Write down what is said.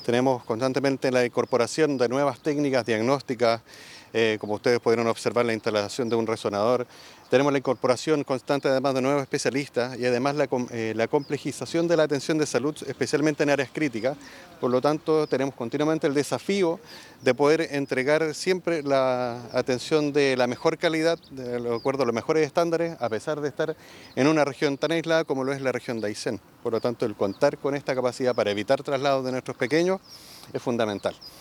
Tenemos constantemente la incorporación de nuevas técnicas diagnósticas, como ustedes pudieron observar la instalación de un resonador. Tenemos la incorporación constante además de nuevos especialistas y además la complejización de la atención de salud, especialmente en áreas críticas. Por lo tanto, tenemos continuamente el desafío de poder entregar siempre la atención de la mejor calidad, de acuerdo a los mejores estándares, a pesar de estar en una región tan aislada como lo es la región de Aysén. Por lo tanto, el contar con esta capacidad para evitar traslados de nuestros pequeños es fundamental.